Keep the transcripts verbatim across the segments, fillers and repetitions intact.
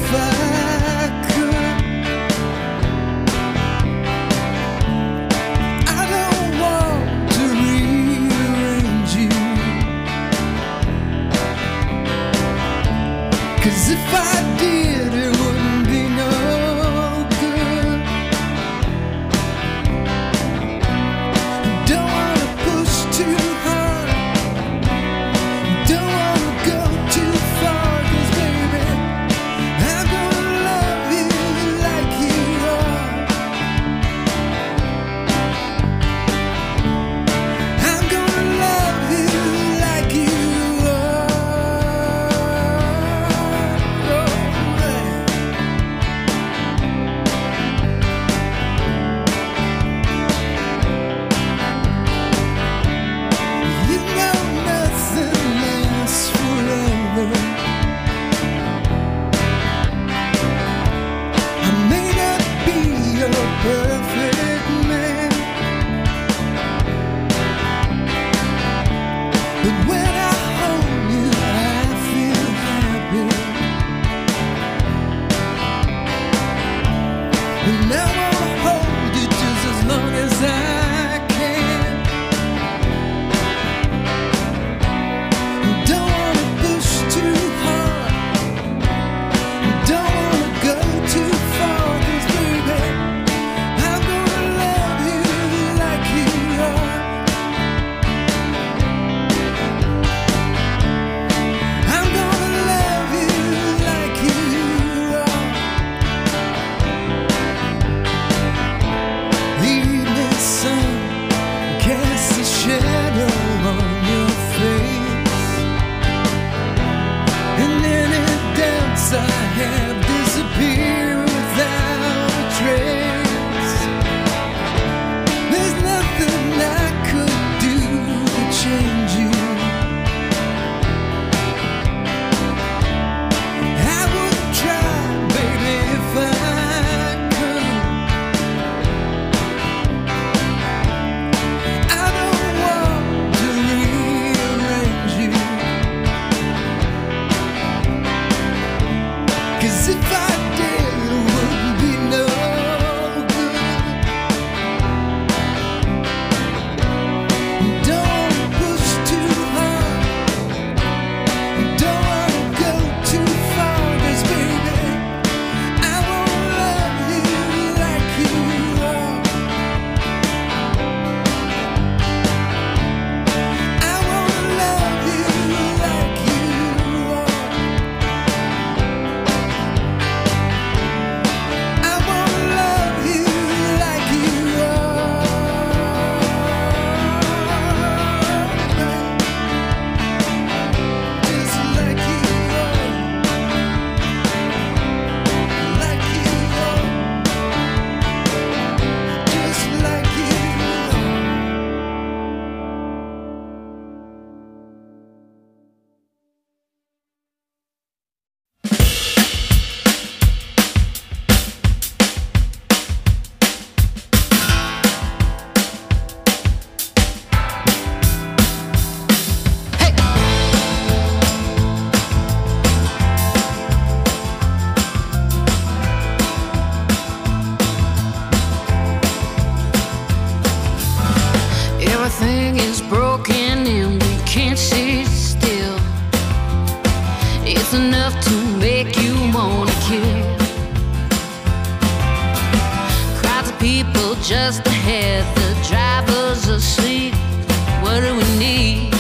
just ahead, the driver's asleep. What do we need?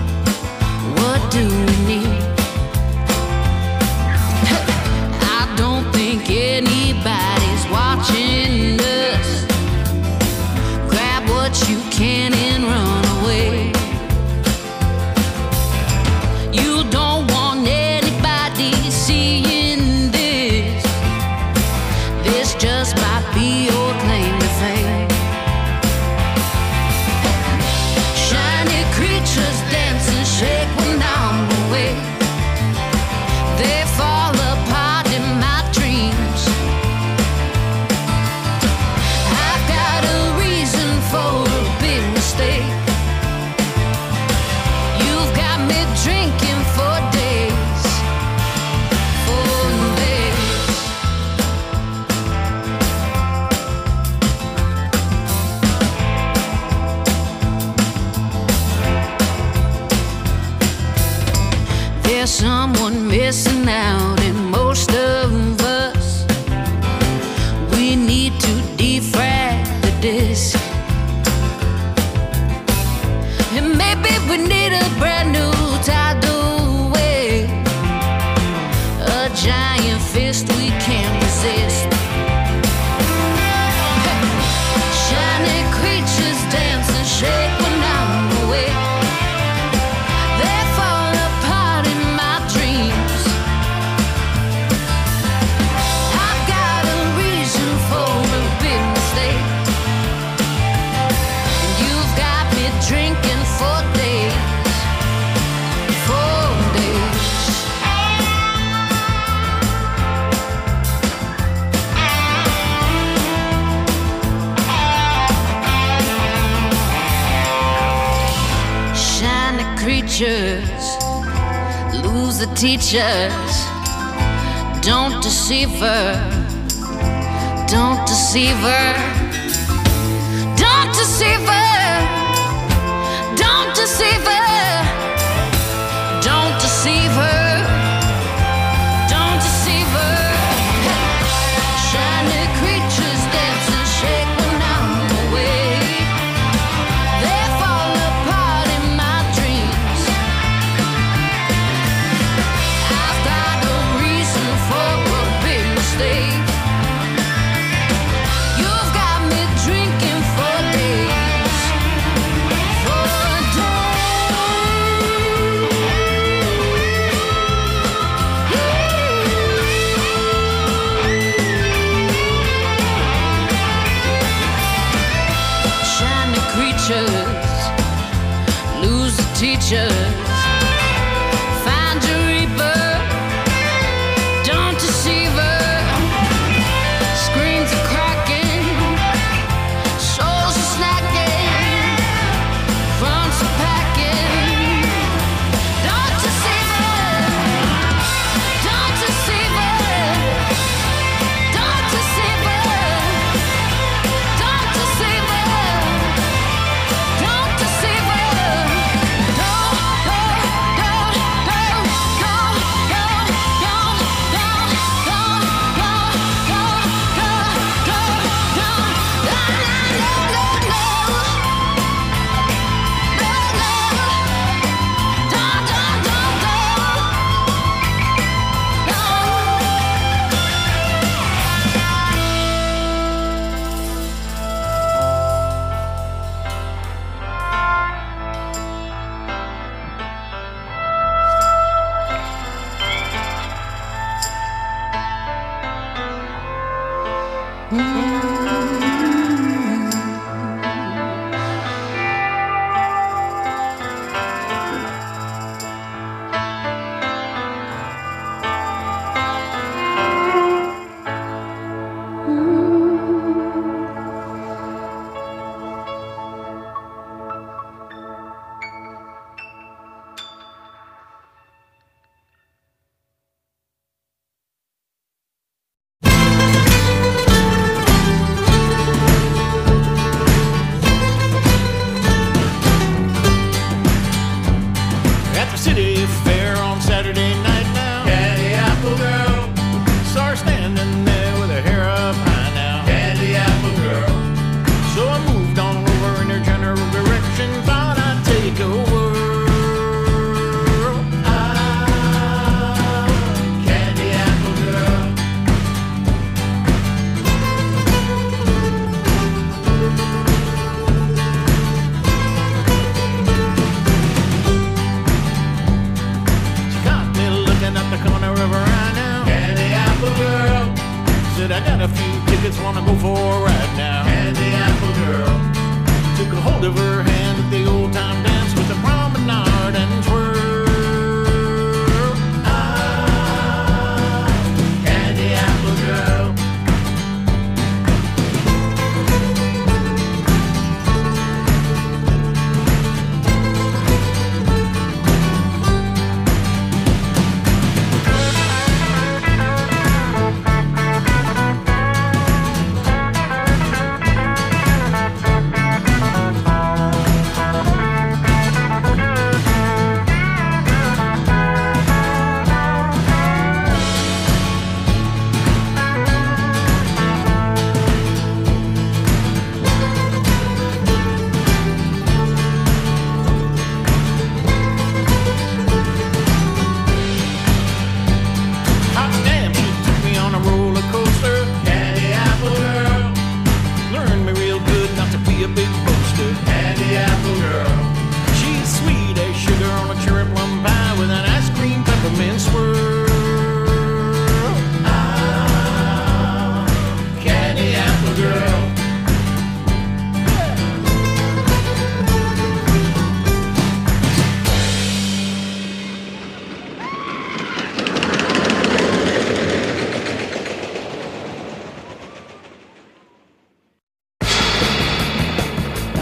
What do we need? I don't think anybody's watching us. Grab what you can and run away. You don't want anybody seeing this. This just might be your claim to fame. can't resist. Shiny creatures dance and shake when I'm awake. They fall apart in my dreams. I've got a reason for a big mistake. You've got me drinking for days, for days. Shiny creatures lose the teachers. Don't deceive her. Don't deceive her. Don't deceive her. Don't deceive her. Don't deceive her. Don't deceive her. Shiny creatures dance and shake when I'm awake. They fall apart in my dreams. I've got a reason for a big mistake. You've got me drinking for days, for days. Shiny creatures lose the teachers. Find your reaper. Don't deceive her. Screens are cracking. Souls are snacking. Fronts are packing. Don't deceive her. Don't deceive her. Don't deceive her. Don't deceive her. Don't deceive her. Don't, don't, don't, don't, don't, don't, don't, don't, don't, don't, don't, At the city fair on Saturday night now, Candy apple girl, saw her standing there with her hair up high now. candy apple girl, So I moved on over in her general direction, thought I'd take a whirl. ah, candy apple girl. She got me looking at the corner of her eye now. Candy apple girl, Said I got a few tickets, wanna go for a ride now. candy apple girl, Took a hold of her hand at the old time dance with the promenade and twirl. ah, candy apple girl.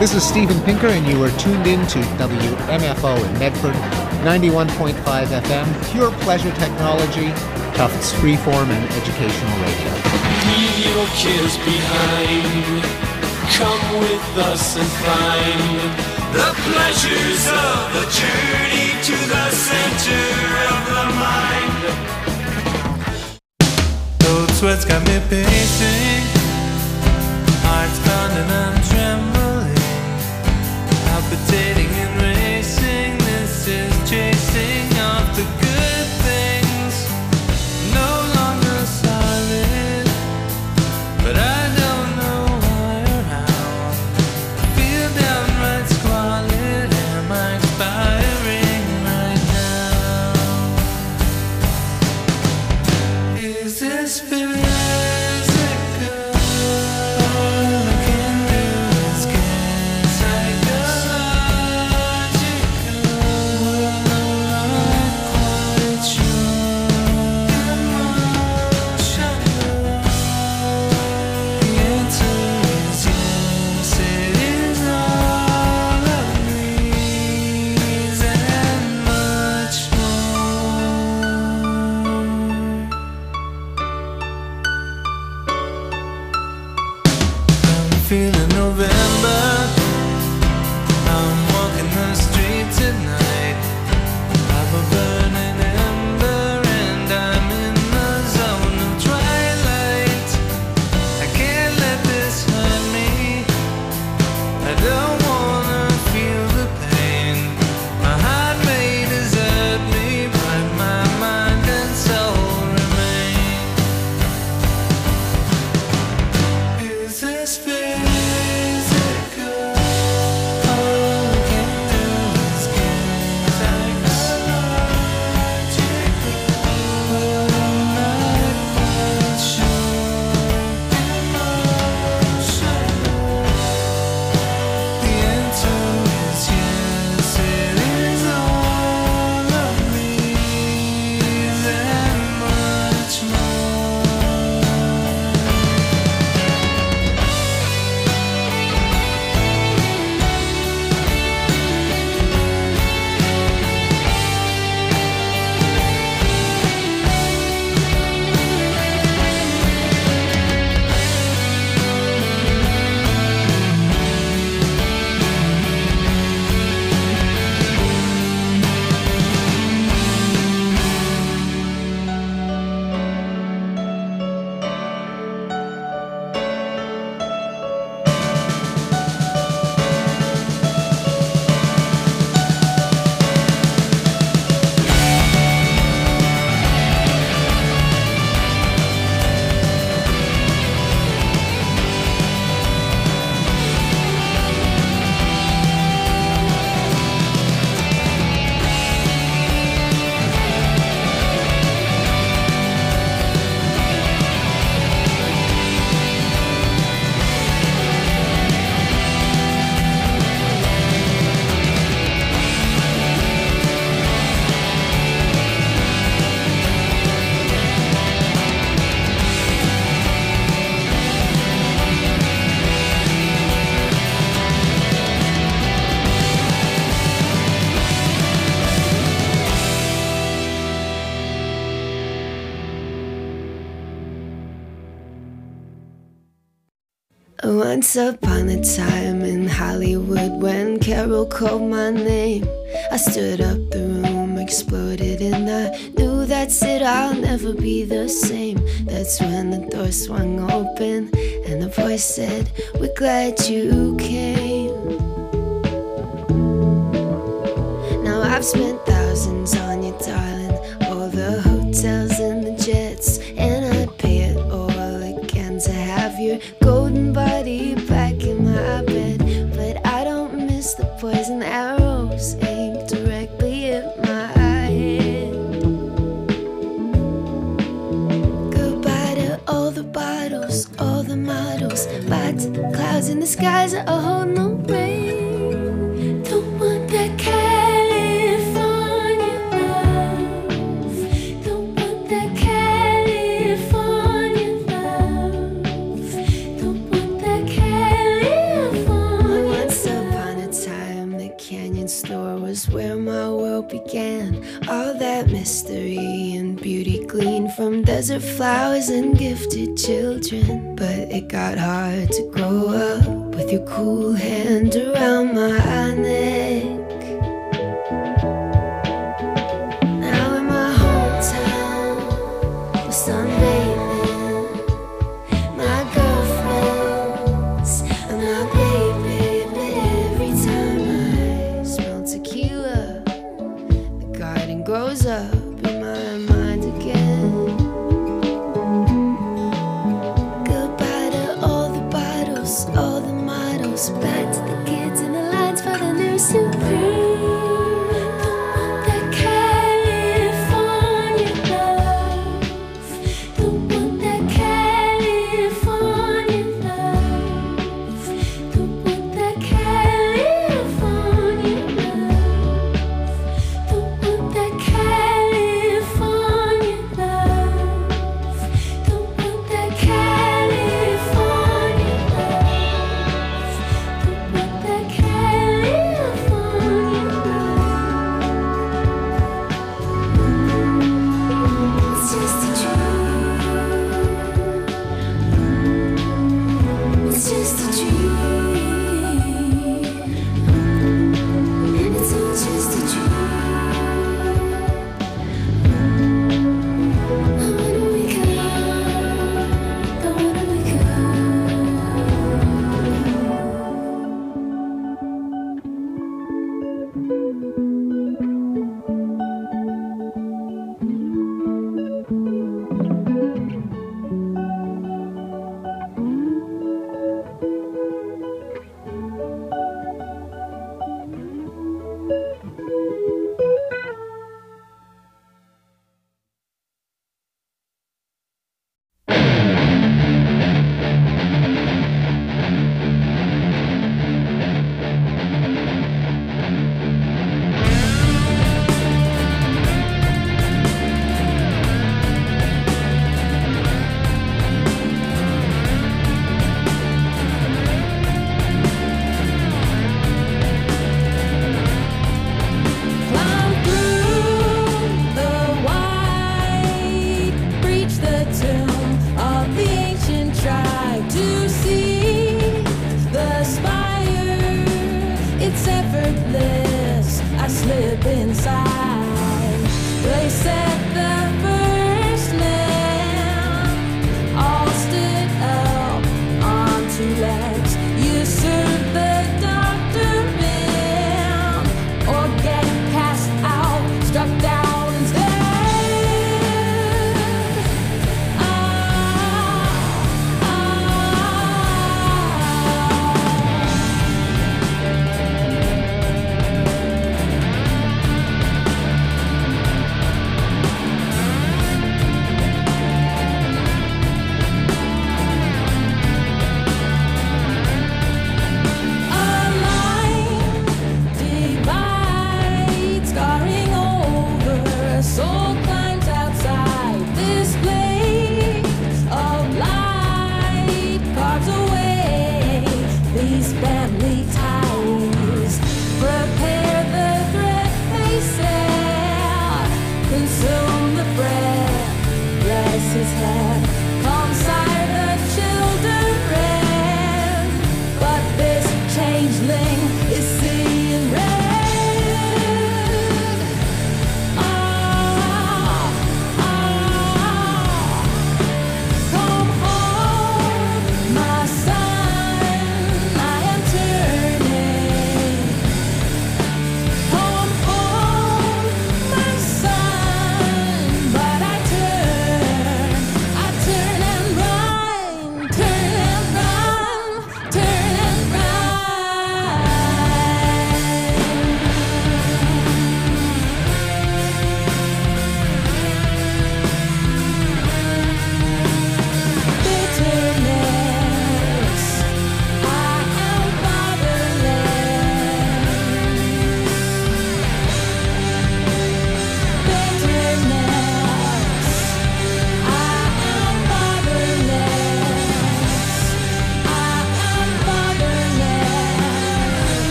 This is Steven Pinker, and you are tuned in to W M F O in Medford, ninety-one point five F M, pure pleasure technology, Tufts freeform and educational radio. Leave your kids behind. Come with us and find the pleasures of the journey to the center of the mind. Cold sweats got me pacing, heart's pounding and trembling, palpitating and racing. This is chasing off the good things, no longer solid, but I don't know why or how. I feel downright squalid. Am I expiring right now? Is this physical? All I can do is get psychological. I'm not quite sure. Emotional. The answer is yes. It is all of these and much more. I'm feeling November. I'm walking the streets at night. I'm a burning ember and I'm in the zone of twilight. I can't let this hurt me. I don't wanna feel the pain. My heart may desert me, but my mind and soul remain. Is this physical? All I can do is get psychological. I'm not quite sure. Emotional. The answer is yes. It is all of these and much more. Once upon a time in Hollywood, when Carol called my name, I stood up, the room exploded, and I knew that's it, I'll never be the same. That's when the door swung open and the voice said, "We're glad you came." Now I've spent thousands on you, darling, all the hotels and the jets, and I'd pay it all again to have your golden body back in my bed. But I don't miss the poison arrows aimed directly at my head. Goodbye to all the bottles, all the models, bye to the clouds in the skies that hold no rain. Don't want that California love. Don't want that California love. Don't want that California. I want some desert flowers and gifted children. But it got hard to grow up with your cool hand around my neck. Now in my hometown, we're sunbathing, my girlfriends and my baby. But every time I smell tequila, the garden grows up in my mind again. Goodbye to all the bottles, all the models. Back to the kids in the lines for the new Supreme.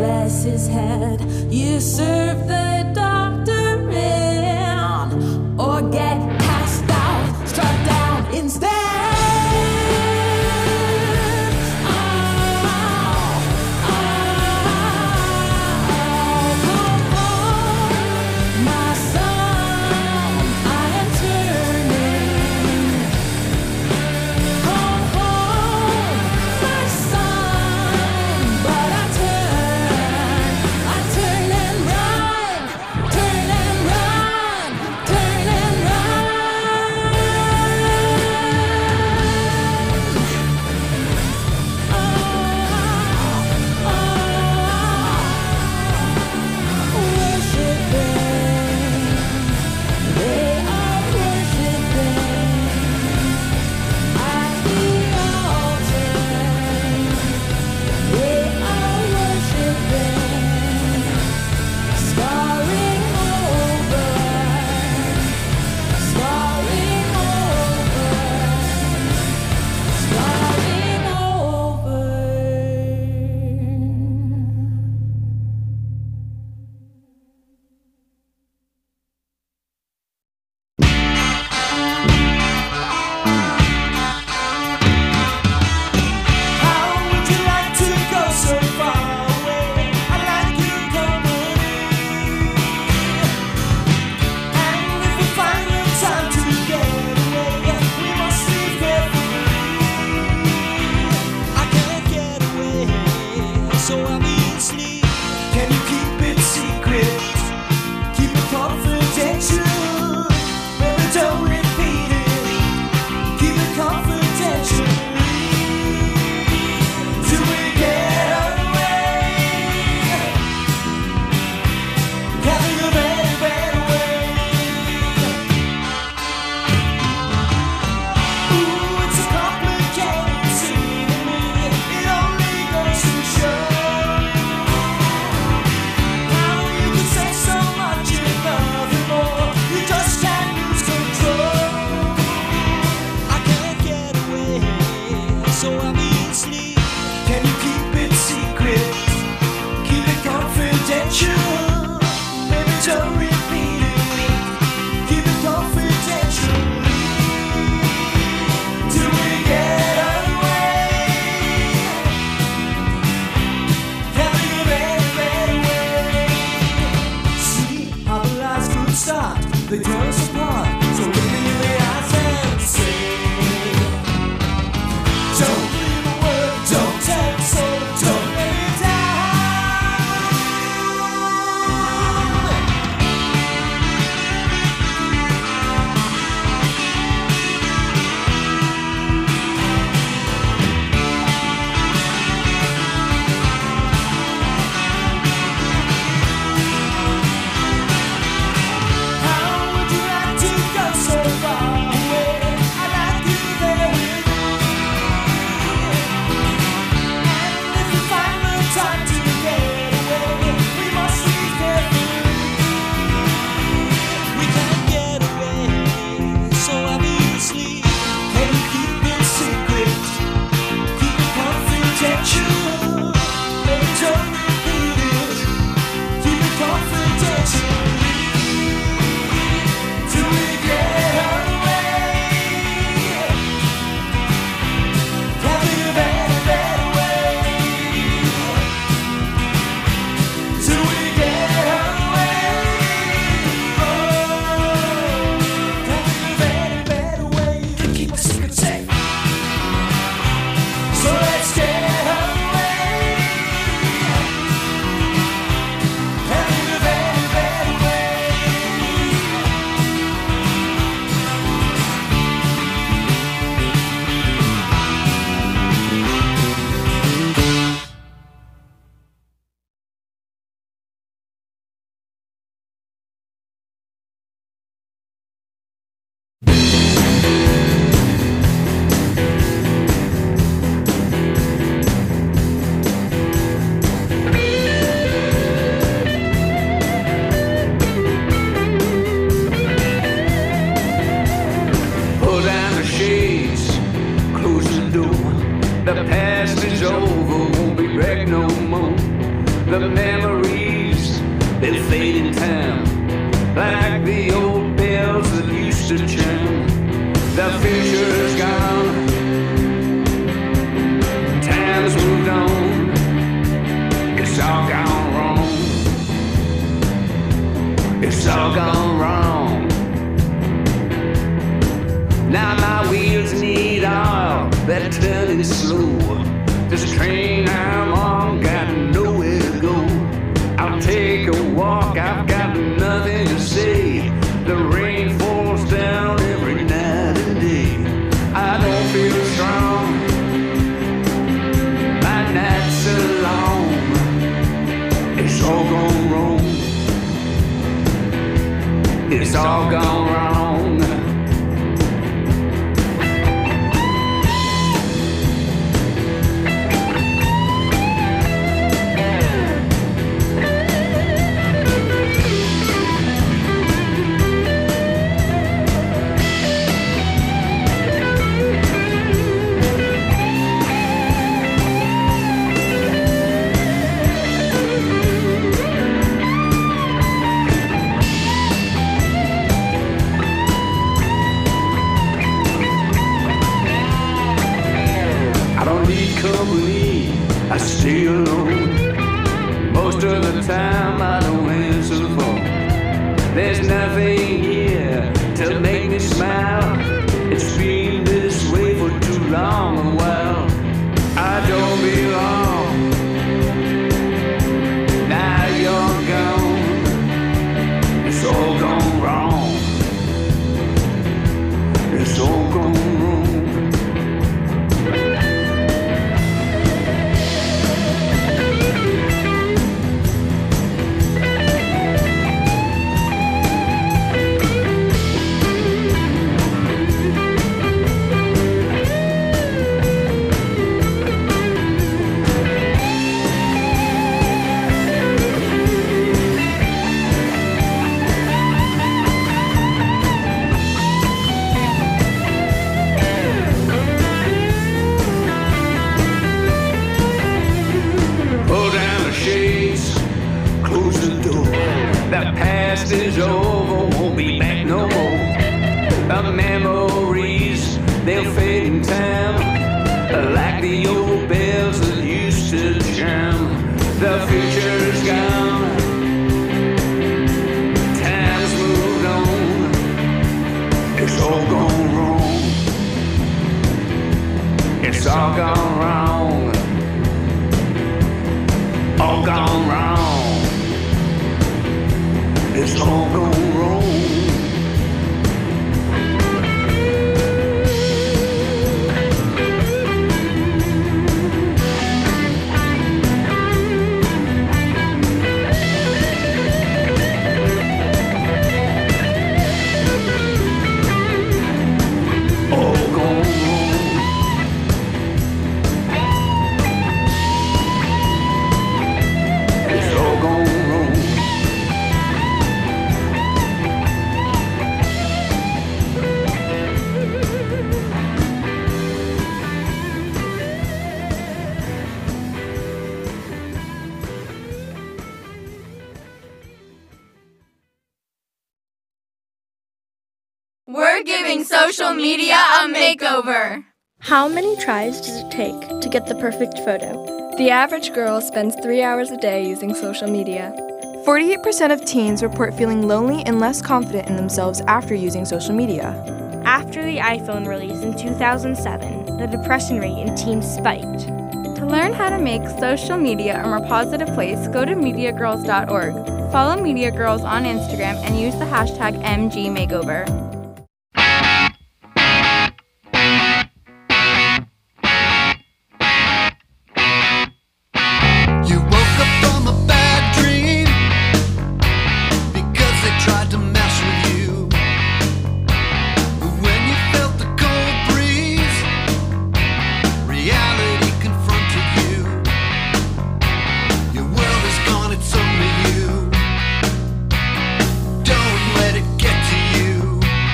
bless his head. You serve the doctor in, or get cast out, struck down instead. Show The memories, they fade in time, like the old bells that used to chime. The future's gone, time's moved on, it's all gone wrong. It's all gone wrong. Now my wheels need oil, they're turning slow. This train I'm on got nowhere to go. I'll take a walk, I've got nothing to say. The rain falls down every night and day. I don't feel strong, my nights are long. It's all gone wrong. It's all gone wrong. I stay alone. Most of the time I don't answer the phone. There's nothing here to make me smile. It's been this way for too long a while. I don't belong. Now you're gone. It's all gone wrong. It's all gone wrong. The past is over, won't be back no more. The memories, they'll fade in time, like the old bells that used to chime. The future's gone, time's moved on. It's all gone wrong. It's all gone wrong. All gone wrong. It's all gone wrong. All gone wrong. It's all gone wrong. We're giving social media a makeover. How many tries does it take to get the perfect photo? The average girl spends three hours a day using social media. forty-eight percent of teens report feeling lonely and less confident in themselves after using social media. After the iPhone release in two thousand seven, the depression rate in teens spiked. To learn how to make social media a more positive place, go to media girls dot org. Follow Media Girls on Instagram and use the hashtag M G Makeover. Don't let it get to you.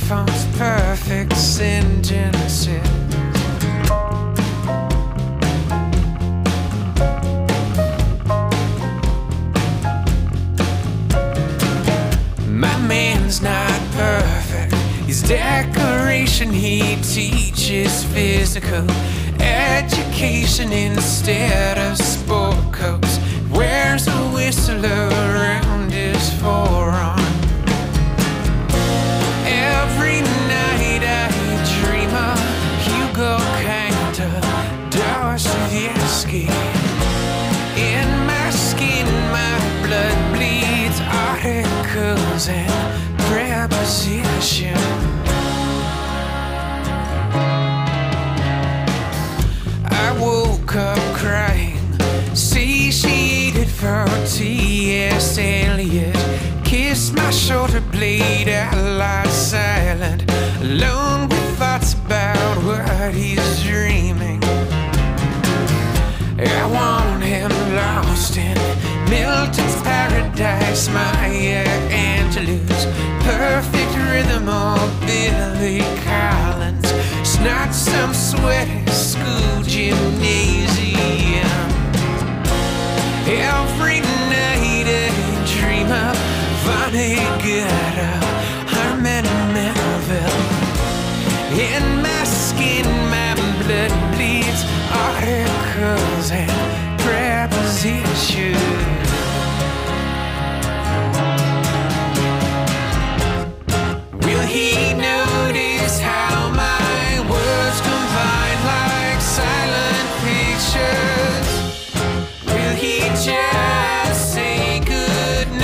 false perfect sentences. My man's not perfect. His decoration, he teaches physical education instead of sport coats. Wears a whistle around his forearm. Every night I dream of Hugo Kinda, Dostoevsky. In my skin, my blood bleeds articles and preposition. I woke up crying, satiated for T S Eliot. Kissed my shoulder blade, I lie silent, alone with thoughts about what he's dreaming. I want him lost in Milton's paradise, Maya Angelou's perfect rhythm, or Billy Collins. It's not some sweaty school gymnasium. Every night I dream of Vonnegut, Herman Melville. In my skin, my blood bleeds articles and prepositions. Will he notice how my words combine like silent pictures? Will he just say goodnight?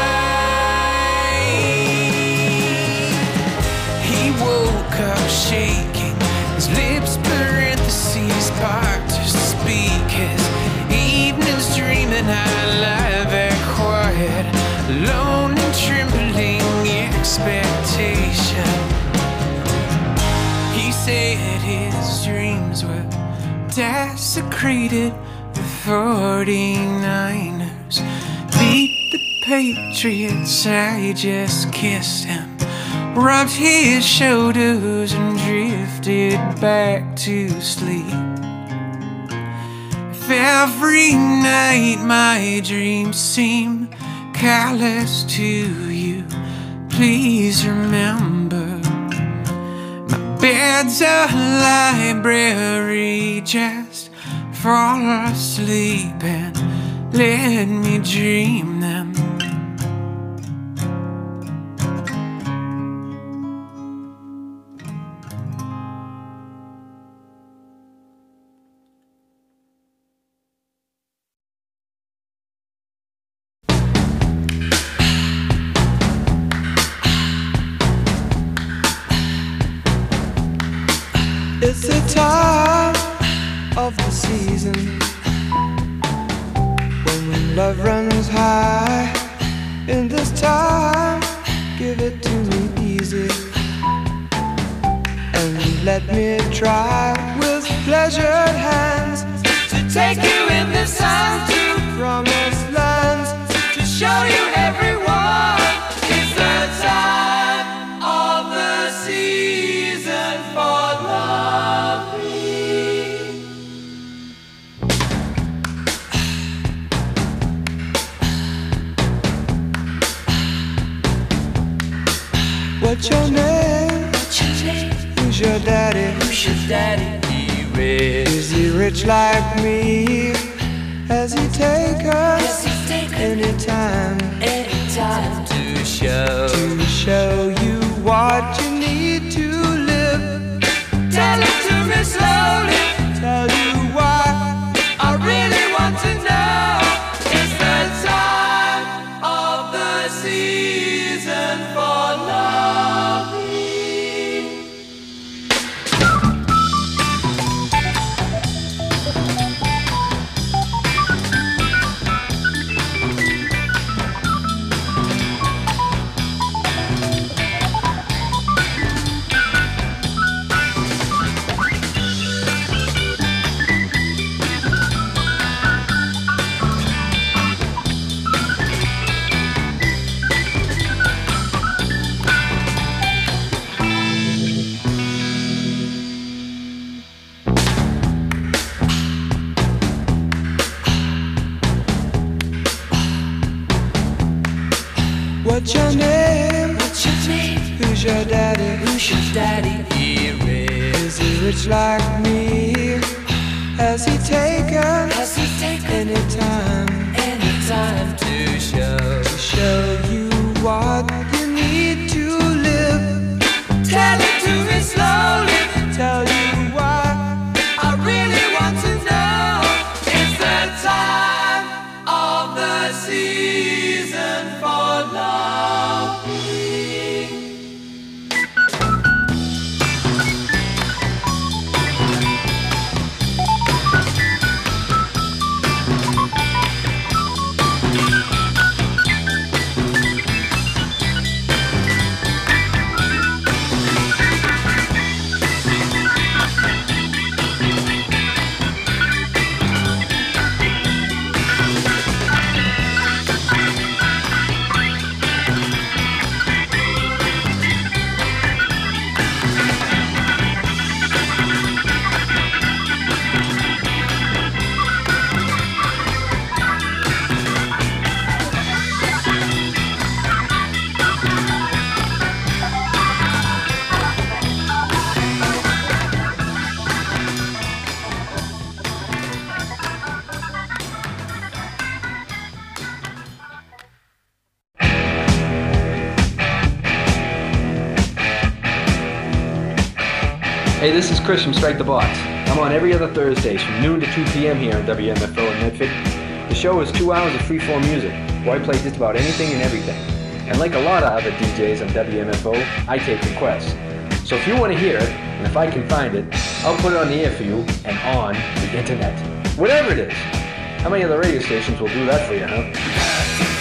He woke up shaking, his lips parentheses part to speak. His evenings dreaming I lie very quiet, alone and trembling expectation. He said his dreams were desecrated. The forty-niners beat the Patriots. I just kissed him, rubbed his shoulders and drifted back to sleep. If every night my dreams seem callous to you, please remember my bed's a library. Just fall asleep and let me dream them. It's the time of the season when love runs high. In this time, give it to me easy and let me try with pleasured hands to take you in the sun to promised lands, to show you everyone. It's the time of the season for loving. What's your name? What's your name? Who's your daddy? Who's your daddy? He rich. Is he rich like me? Has he take us anytime? Anytime to show to show you what you need to live. Tell it to me slowly. Tell you why I really want to know. It's the time of the season for loving. rich like me. Has he taken, Has he taken any time, any time to show, to show you what you need to live? Tell it to me slowly, tell you what I really want to know. It's the time of the season for love. Hey, this is Chris from Strike the Box. I'm on every other Thursdays from noon to two p.m. here on W M F O in Medford. The show is two hours of free-form music, where I play just about anything and everything. And like a lot of other D Js on W M F O, I take requests. So if you want to hear it, and if I can find it, I'll put it on the air for you and on the internet. Whatever it is. How many other radio stations will do that for you, huh?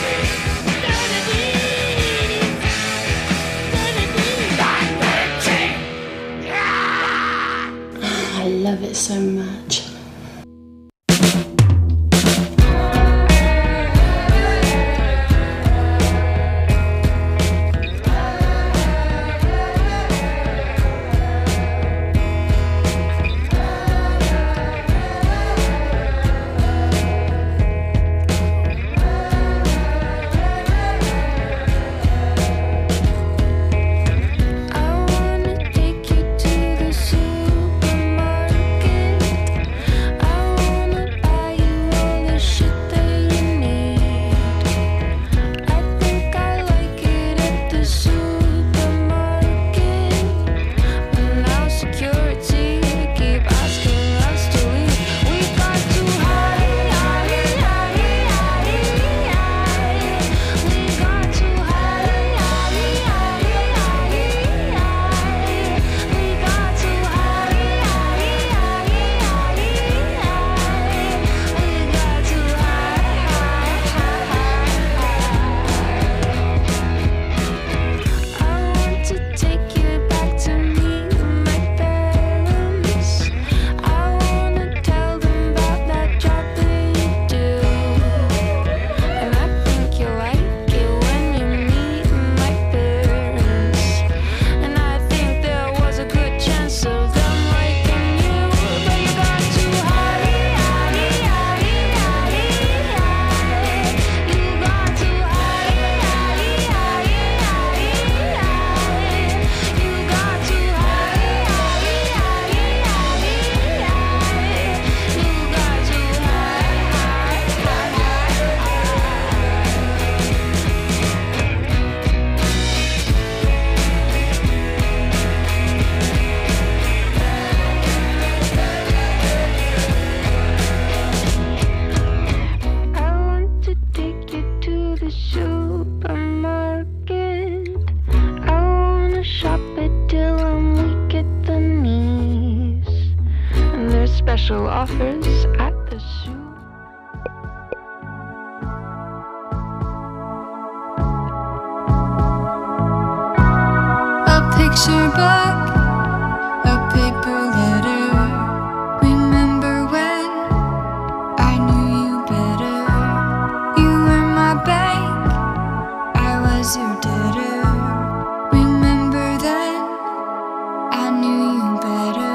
I love it so much. Special offers at the zoo. A picture book, a paper letter. Remember when I knew you better? You were my bank, I was your debtor. Remember then, I knew you better.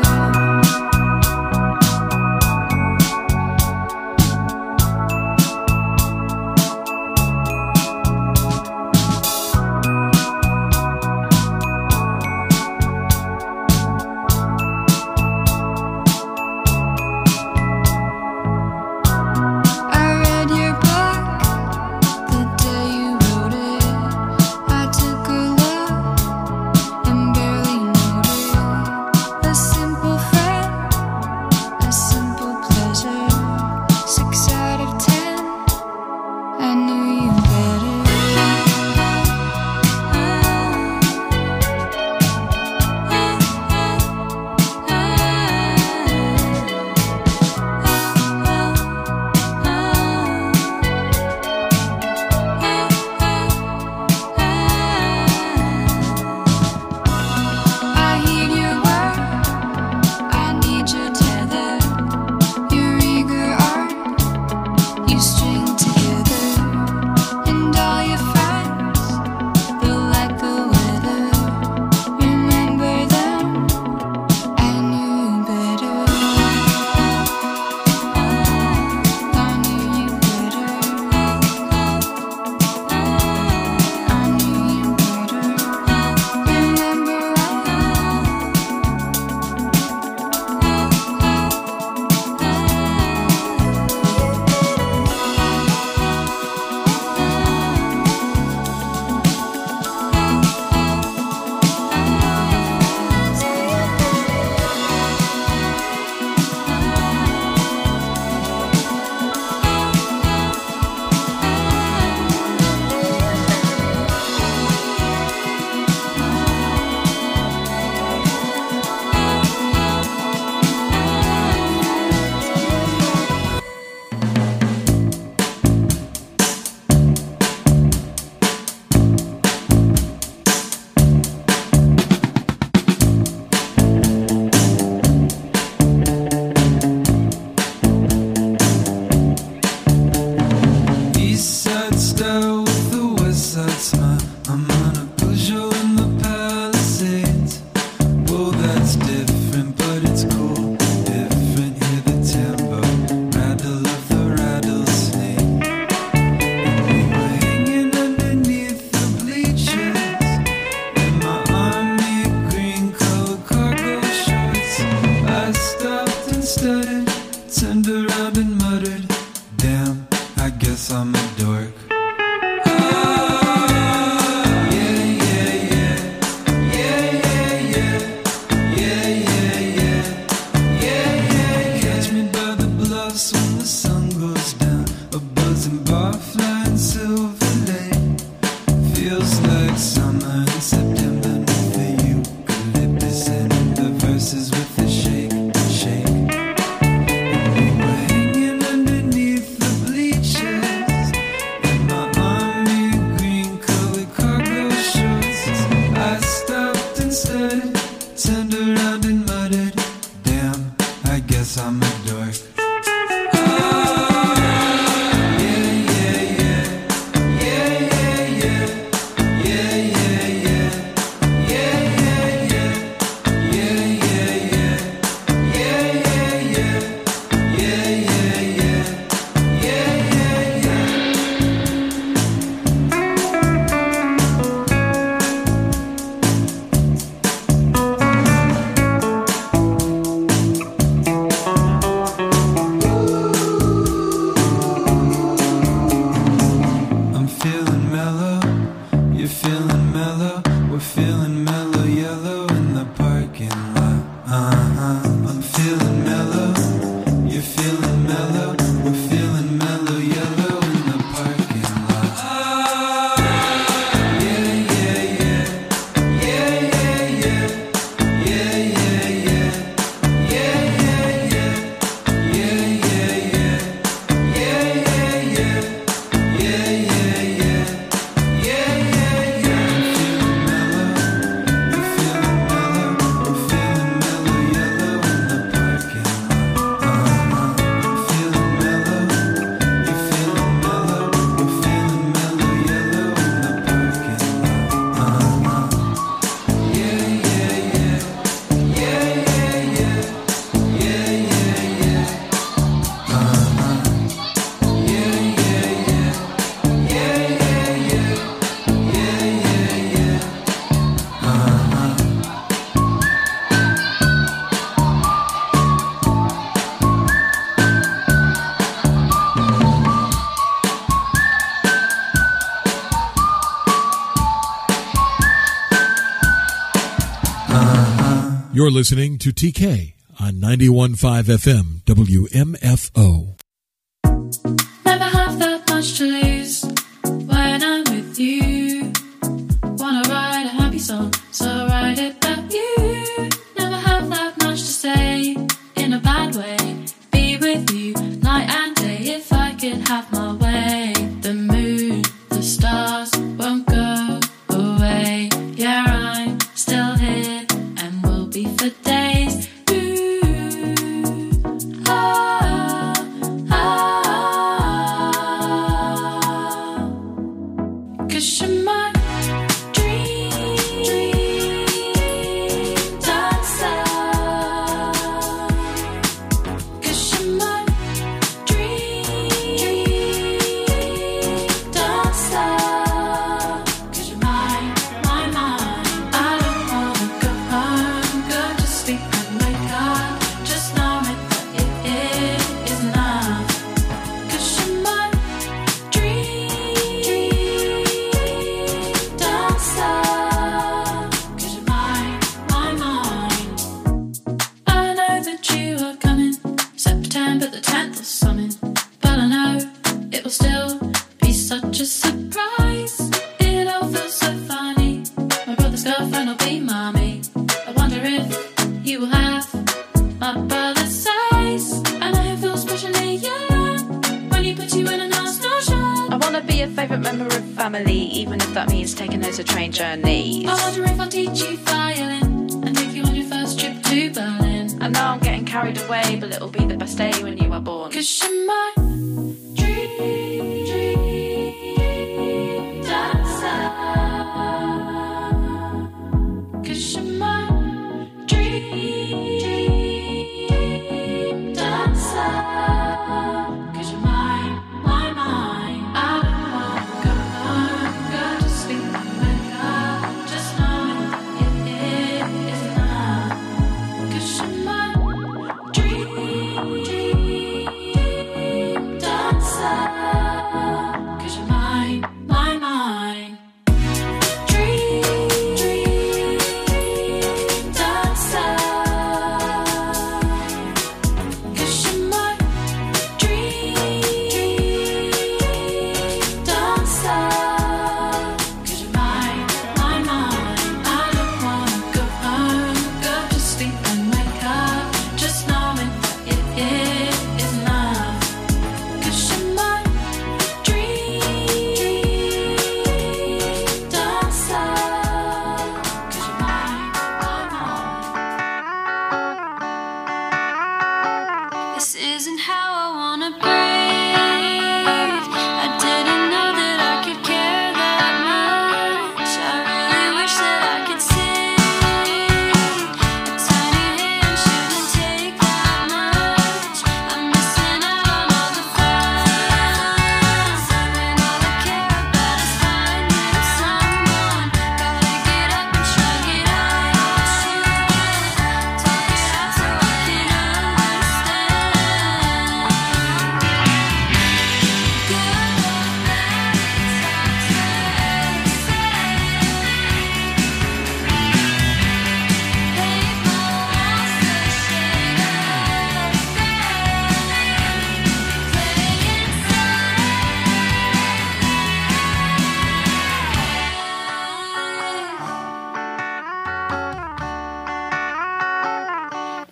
that's different, but it's cool. Different, hear the tempo, rattle of the rattlesnake. And we were hanging underneath the bleachers in my army green colored cargo shorts. I stopped and stuttered, turned around and muttered, damn, I guess I'm a dork. You're listening to T K on ninety-one point five F M W M F O. Never have that much to lose when I'm with you. Wanna write a happy song, so write it about you. Never have that much to say in a bad way. Be with you night and day if I could have my way. The moon, the stars won't go away. Yeah, I'm still here and will be for days. Ooh, ah, ah. 'Cause you're my dream, dream dancer. 'Cause you're my dream, dream dancer. 'Cause you're mine, my mind. I don't wanna go home, go to sleep and wake up. Just know it that it is enough. 'Cause you're my dream, dream dancer. 'Cause you're mine, my mind. I know that you are coming, September the tenth or something. But I know it will still be such a surprise. It all feels so funny. My brother's girlfriend will be mommy. I wonder if you will have my brother's size. And I feel especially young when he puts you in a nice notion. I wanna be a favourite member of family, even if that means taking loads of train journeys. I wonder if I'll teach you violin and take you on your first trip to Berlin. I know I'm getting carried away, but it'll be the best day when you are born. 'Cause you're my dream, dream dancer. 'Cause you're my dream.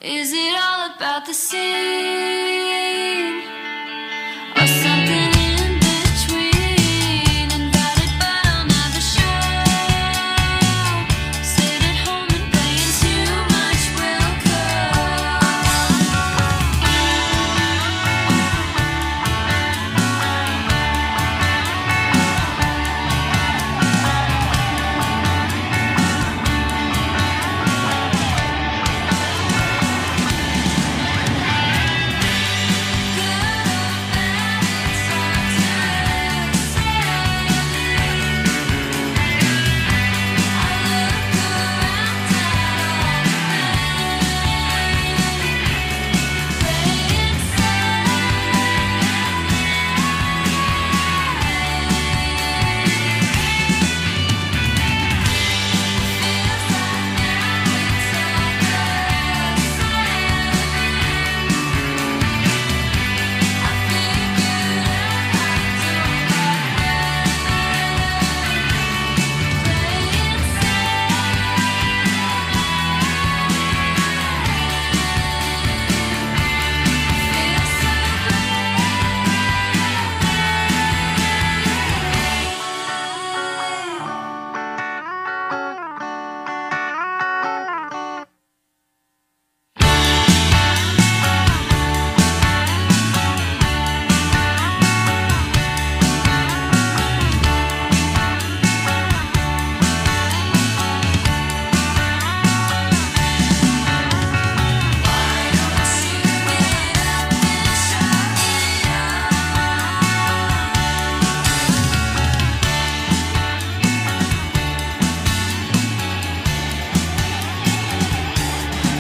Is it all about the same?